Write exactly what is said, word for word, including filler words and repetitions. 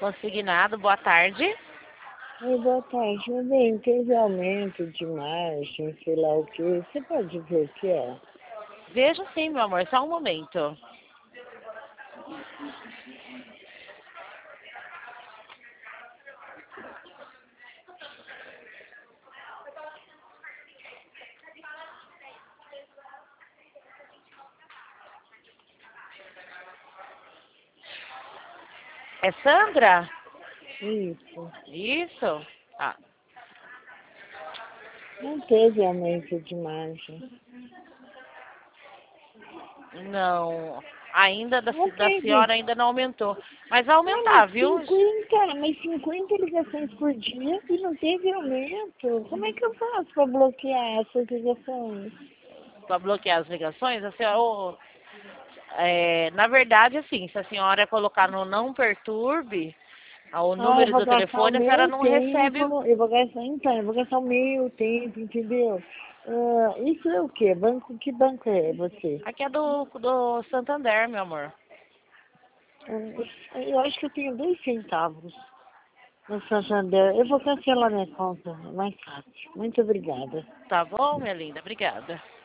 Consignado, boa tarde. Oi, boa tarde. Meu bem, teve aumento de margem, sei lá o que. Você pode ver o que é? Vejo sim, meu amor, só um momento. É Sandra? Isso. Isso? Ah, Não teve aumento de margem. não. Ainda da, Não da teve. senhora ainda não aumentou. Mas vai Não, aumentar, mas viu? cinquenta, mas cinquenta ligações por dia e não teve aumento. Como é que eu faço para bloquear essas ligações? Para bloquear as ligações, a senhora, ô, é, na verdade, assim, se a senhora colocar no não perturbe ah, o Ah, eu número vou do gastar o telefone, a senhora meu não recebe. tempo, eu vou gastar, então, eu vou gastar o meu tempo, entendeu? Ah, isso é o quê? Banco, que banco é você? Aqui é do, do Santander, meu amor. Ah, eu acho que eu tenho dois centavos no Santander. Eu vou cancelar minha conta, é mais fácil. Muito obrigada. Tá bom, minha linda? Obrigada.